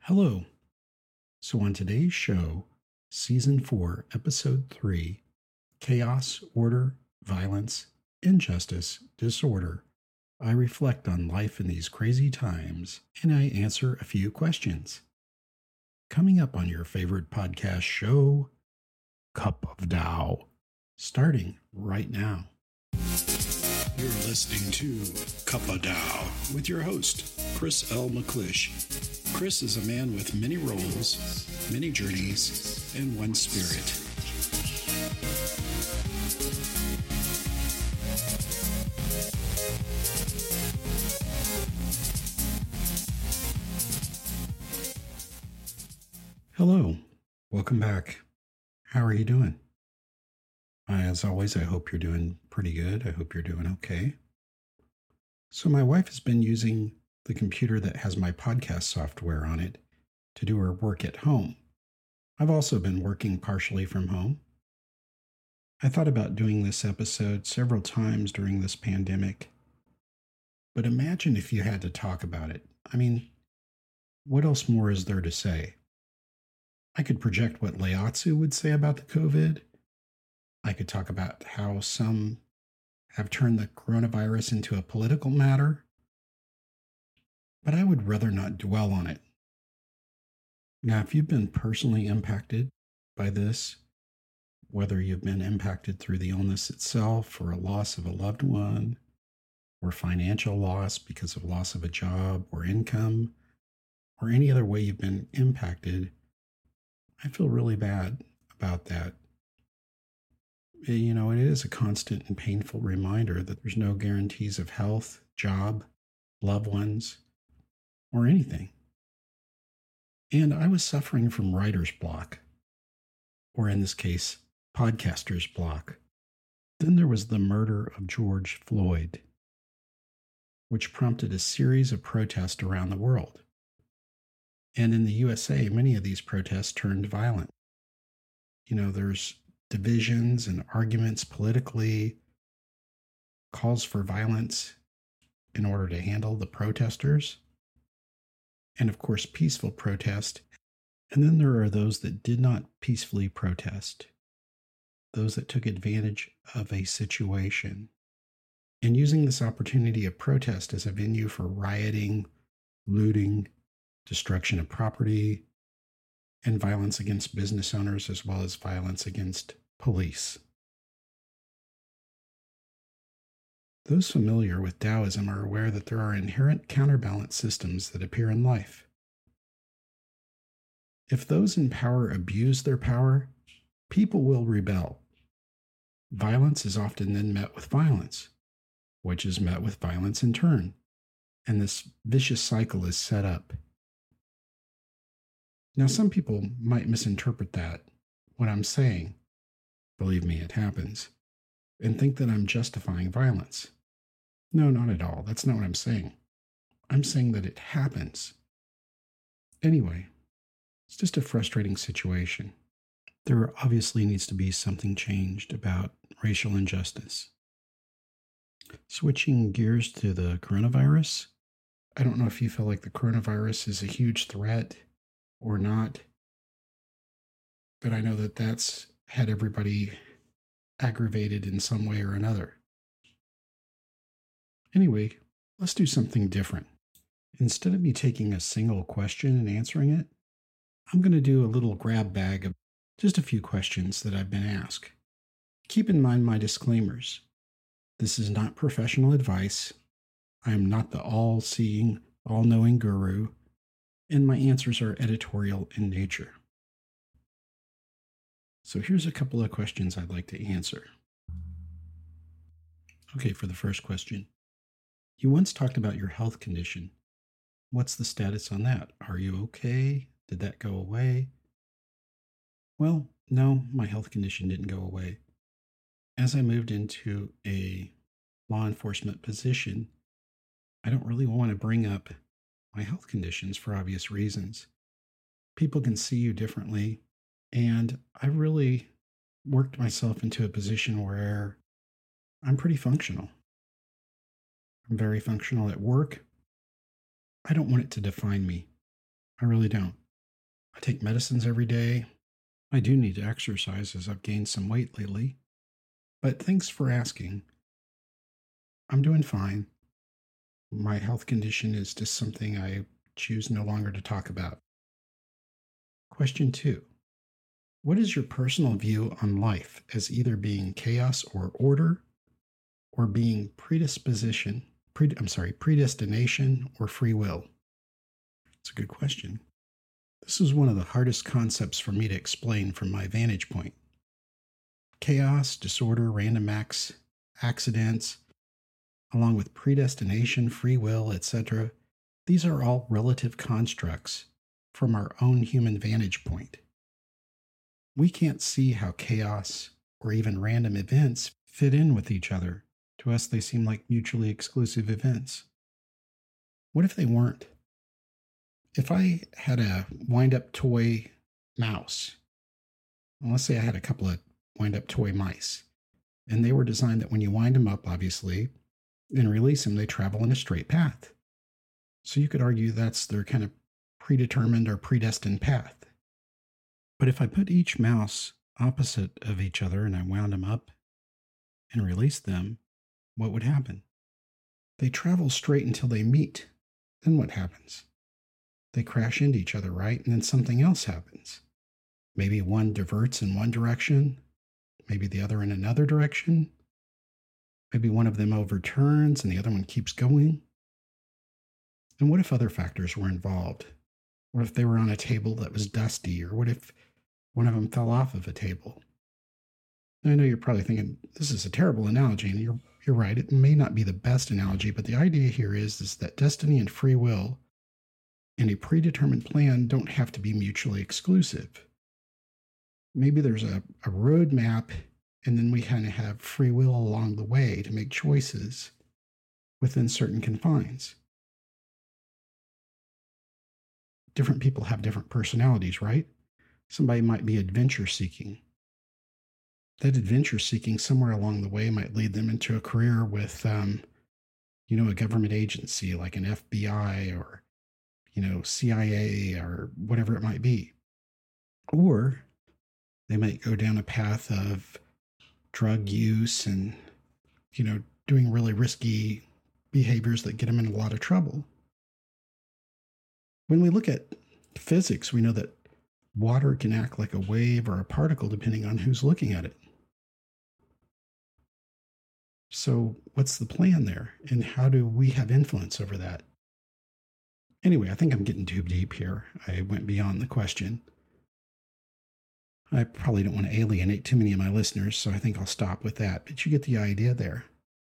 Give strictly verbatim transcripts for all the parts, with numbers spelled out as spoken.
Hello. So, on today's show, Season four, Episode three, Chaos, Order, Violence, Injustice, Disorder, I reflect on life in these crazy times and I answer a few questions. Coming up on your favorite podcast show, Cup of Tao, starting right now. You're listening to Cup of Tao with your host, Chris L. McClish. Chris is a man with many roles, many journeys, and one spirit. Hello, welcome back. How are you doing? As always, I hope you're doing pretty good. I hope you're doing okay. So my wife has been using the computer that has my podcast software on it to do her work at home. I've also been working partially from home. I thought about doing this episode several times during this pandemic, but imagine if you had to talk about it. I mean, what else more is there to say? I could project what Lao Tzu would say about the COVID. I could talk about how some have turned the coronavirus into a political matter, but I would rather not dwell on it. Now, if you've been personally impacted by this, whether you've been impacted through the illness itself or a loss of a loved one, or financial loss because of loss of a job or income, or any other way you've been impacted, I feel really bad about that. You know, it is a constant and painful reminder that there's no guarantees of health, job, loved ones, or anything. And I was suffering from writer's block, or in this case, podcaster's block. Then there was the murder of George Floyd, which prompted a series of protests around the world. And in the U S A, many of these protests turned violent. You know, there's divisions and arguments politically, calls for violence in order to handle the protesters, and of course, peaceful protest. And then there are those that did not peacefully protest, those that took advantage of a situation, and using this opportunity of protest as a venue for rioting, looting, destruction of property, and violence against business owners, as well as violence against police. Those familiar with Taoism are aware that there are inherent counterbalance systems that appear in life. If those in power abuse their power, people will rebel. Violence is often then met with violence, which is met with violence in turn, and this vicious cycle is set up. Now, some people might misinterpret that, what I'm saying, believe me, it happens, and think that I'm justifying violence. No, not at all. That's not what I'm saying. I'm saying that it happens. Anyway, it's just a frustrating situation. There obviously needs to be something changed about racial injustice. Switching gears to the coronavirus, I don't know if you feel like the coronavirus is a huge threat or not, but I know that that's had everybody aggravated in some way or another. Anyway, let's do something different. Instead of me taking a single question and answering it, I'm going to do a little grab bag of just a few questions that I've been asked. Keep in mind my disclaimers. This is not professional advice. I am not the all-seeing, all-knowing guru, and my answers are editorial in nature. So here's a couple of questions I'd like to answer. Okay, for the first question. You once talked about your health condition. What's the status on that? Are you okay? Did that go away? Well, no, my health condition didn't go away. As I moved into a law enforcement position, I don't really want to bring up my health conditions for obvious reasons. People can see you differently, and I really worked myself into a position where I'm pretty functional. I'm very functional at work. I don't want it to define me. I really don't. I take medicines every day. I do need to exercise as I've gained some weight lately. But thanks for asking. I'm doing fine. My health condition is just something I choose no longer to talk about. Question two. What is your personal view on life as either being chaos or order, or being predisposition, pre, I'm sorry, predestination or free will? It's a good question. This is one of the hardest concepts for me to explain from my vantage point. Chaos, disorder, random acts, accidents, along with predestination, free will, et cetera, these are all relative constructs from our own human vantage point. We can't see how chaos or even random events fit in with each other. To us, they seem like mutually exclusive events. What if they weren't? If I had a wind-up toy mouse, well, let's say I had a couple of wind-up toy mice, and they were designed that when you wind them up, obviously, and release them, they travel in a straight path. So you could argue that's their kind of predetermined or predestined path. But if I put each mouse opposite of each other and I wound them up and released them, what would happen? They travel straight until they meet. Then what happens? They crash into each other, right? And then something else happens. Maybe one diverts in one direction, maybe the other in another direction. Maybe one of them overturns and the other one keeps going. And what if other factors were involved? What if they were on a table that was dusty? Or what if one of them fell off of a table? And I know you're probably thinking, this is a terrible analogy, and you're you're right. It may not be the best analogy, but the idea here is, is that destiny and free will and a predetermined plan don't have to be mutually exclusive. Maybe there's a, a roadmap, and then we kind of have free will along the way to make choices within certain confines. Different people have different personalities, right? Somebody might be adventure seeking. That adventure seeking somewhere along the way might lead them into a career with, um, you know, a government agency like an F B I or, you know, C I A or whatever it might be. Or they might go down a path of drug use and, you know, doing really risky behaviors that get them in a lot of trouble. When we look at physics, we know that water can act like a wave or a particle depending on who's looking at it. So what's the plan there? And how do we have influence over that? Anyway, I think I'm getting too deep here. I went beyond the question. I probably don't want to alienate too many of my listeners, so I think I'll stop with that. But you get the idea there.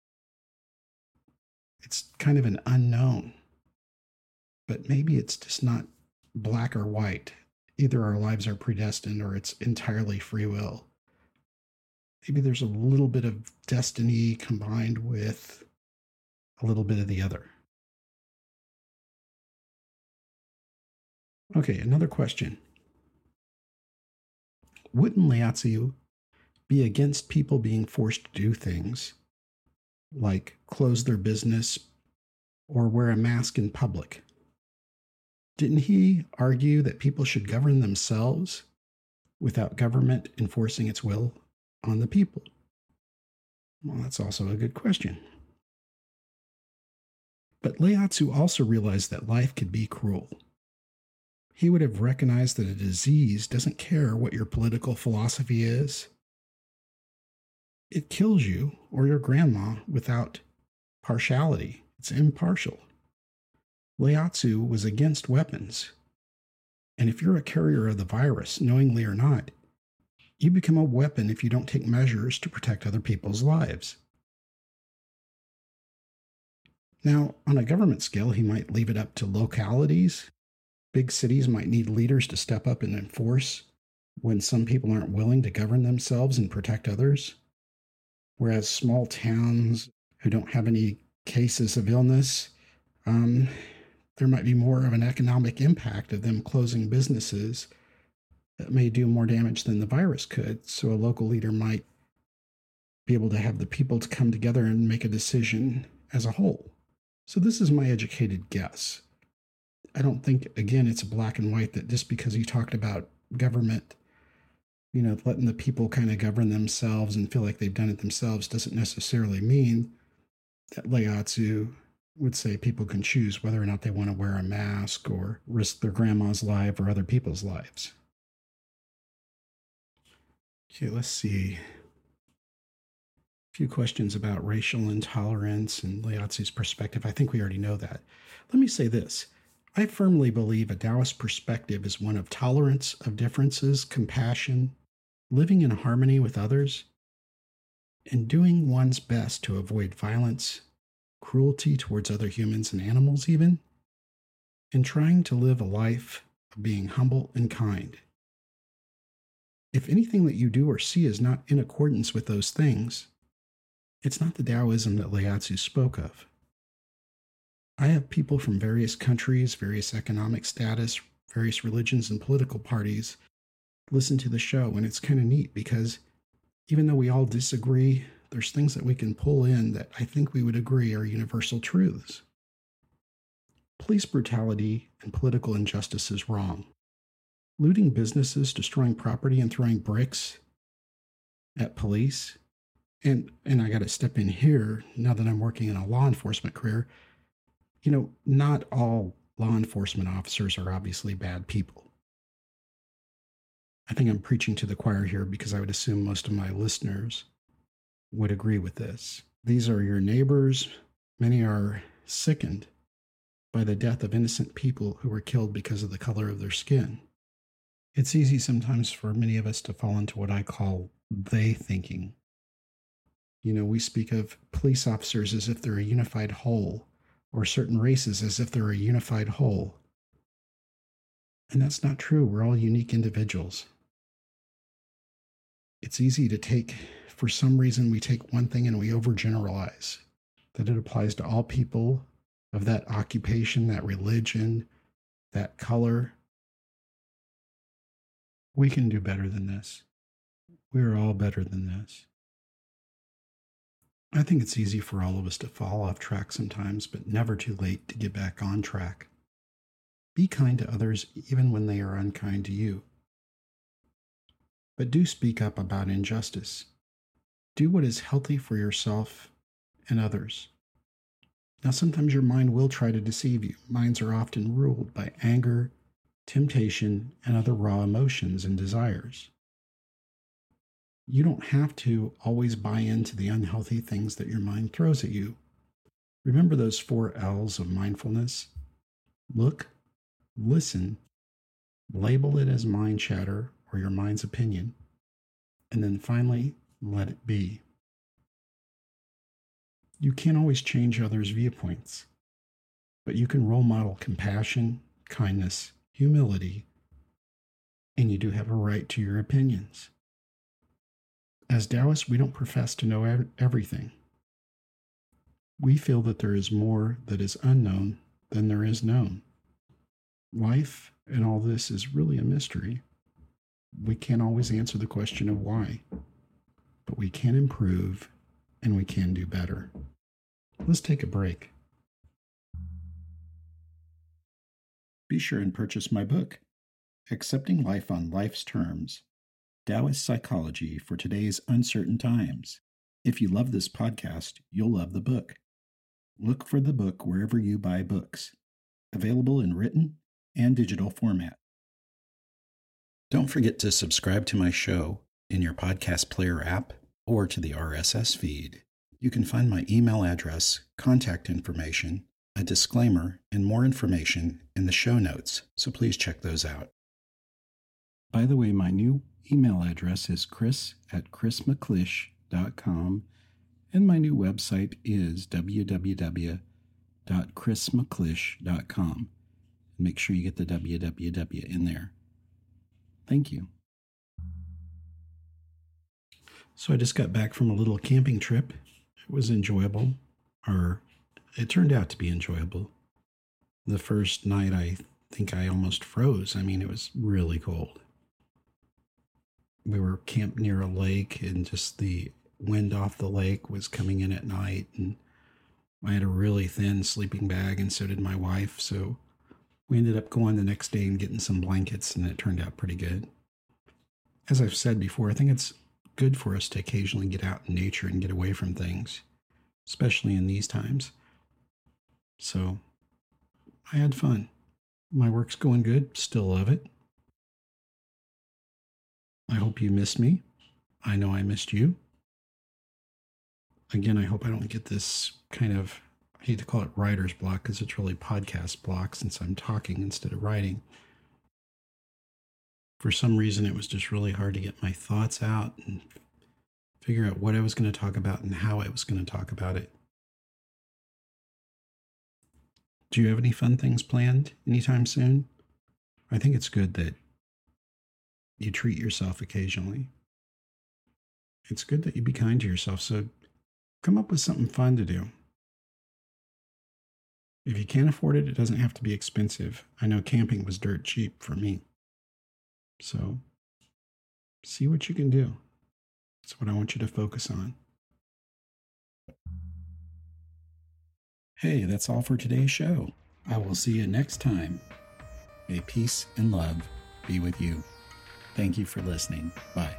It's kind of an unknown. But maybe it's just not black or white. Either our lives are predestined or it's entirely free will. Maybe there's a little bit of destiny combined with a little bit of the other. Okay, another question. Wouldn't Lao Tzu be against people being forced to do things like close their business or wear a mask in public? Didn't he argue that people should govern themselves without government enforcing its will on the people? Well, that's also a good question. But Lao Tzu also realized that life could be cruel. He would have recognized that a disease doesn't care what your political philosophy is. It kills you or your grandma without partiality. It's impartial. Lao Tzu was against weapons. And if you're a carrier of the virus, knowingly or not, you become a weapon if you don't take measures to protect other people's lives. Now, on a government scale, he might leave it up to localities. Big cities might need leaders to step up and enforce when some people aren't willing to govern themselves and protect others. Whereas small towns who don't have any cases of illness, um, there might be more of an economic impact of them closing businesses that may do more damage than the virus could. So a local leader might be able to have the people to come together and make a decision as a whole. So this is my educated guess. I don't think, again, it's black and white that just because you talked about government, you know, letting the people kind of govern themselves and feel like they've done it themselves doesn't necessarily mean that Lao Tzu would say people can choose whether or not they want to wear a mask or risk their grandma's life or other people's lives. Okay, let's see. A few questions about racial intolerance and Lao Tzu's perspective. I think we already know that. Let me say this. I firmly believe a Taoist perspective is one of tolerance of differences, compassion, living in harmony with others, and doing one's best to avoid violence, cruelty towards other humans and animals even, and trying to live a life of being humble and kind. If anything that you do or see is not in accordance with those things, it's not the Taoism that Lao Tzu spoke of. I have people from various countries, various economic status, various religions and political parties listen to the show, and it's kind of neat because even though we all disagree, there's things that we can pull in that I think we would agree are universal truths. Police brutality and political injustice is wrong. Looting businesses, destroying property, and throwing bricks at police. And, and I got to step in here now that I'm working in a law enforcement career. You know, not all law enforcement officers are obviously bad people. I think I'm preaching to the choir here because I would assume most of my listeners would agree with this. These are your neighbors. Many are sickened by the death of innocent people who were killed because of the color of their skin. It's easy sometimes for many of us to fall into what I call they thinking. You know, we speak of police officers as if they're a unified whole, or certain races as if they're a unified whole. And that's not true. We're all unique individuals. It's easy to take, for some reason, we take one thing and we overgeneralize, that it applies to all people of that occupation, that religion, that color. We can do better than this. We're all better than this. I think it's easy for all of us to fall off track sometimes, but never too late to get back on track. Be kind to others even when they are unkind to you. But do speak up about injustice. Do what is healthy for yourself and others. Now, sometimes your mind will try to deceive you. Minds are often ruled by anger, temptation, and other raw emotions and desires. You don't have to always buy into the unhealthy things that your mind throws at you. Remember those four L's of mindfulness? Look, listen, label it as mind chatter or your mind's opinion, and then finally, let it be. You can't always change others' viewpoints, but you can role model compassion, kindness, humility, and you do have a right to your opinions. As Taoists, we don't profess to know everything. We feel that there is more that is unknown than there is known. Life and all this is really a mystery. We can't always answer the question of why, but we can improve and we can do better. Let's take a break. Be sure and purchase my book, Accepting Life on Life's Terms, Taoist Psychology for Today's Uncertain Times. If you love this podcast, you'll love the book. Look for the book wherever you buy books, available in written and digital format. Don't forget to subscribe to my show in your podcast player app or to the R S S feed. You can find my email address, contact information, a disclaimer, and more information in the show notes, so please check those out. By the way, my new email address is chris at chris mcclish dot com, and my new website is w w w dot chris mcclish dot com. Make sure you get the w w w in there. Thank you. So I just got back from a little camping trip. It was enjoyable, or it turned out to be enjoyable. The first night, I think I almost froze. I mean, it was really cold. We were camped near a lake, and just the wind off the lake was coming in at night. And I had a really thin sleeping bag, and so did my wife. So We ended up going the next day and getting some blankets, and it turned out pretty good. As I've said before, I think it's good for us to occasionally get out in nature and get away from things, especially in these times. So I had fun. My work's going good. Still love it. I hope you missed me. I know I missed you. Again, I hope I don't get this kind of, I hate to call it writer's block because it's really podcast block since I'm talking instead of writing. For some reason, it was just really hard to get my thoughts out and figure out what I was going to talk about and how I was going to talk about it. Do you have any fun things planned anytime soon? I think it's good that you treat yourself occasionally. It's good that you be kind to yourself, so come up with something fun to do. If you can't afford it, it doesn't have to be expensive. I know camping was dirt cheap for me. So see what you can do. That's what I want you to focus on. Hey, that's all for today's show. I will see you next time. May peace and love be with you. Thank you for listening. Bye.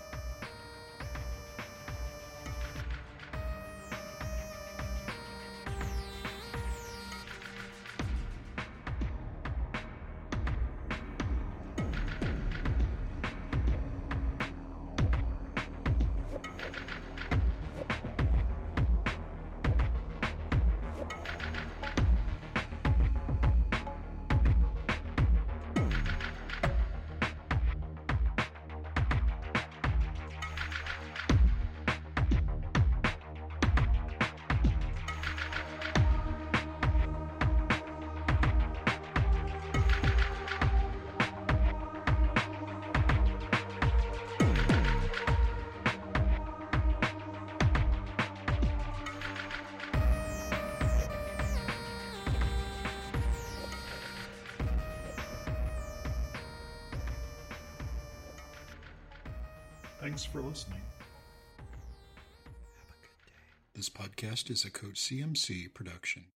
Thanks for listening. Have a good day. This podcast is a Code C M C production.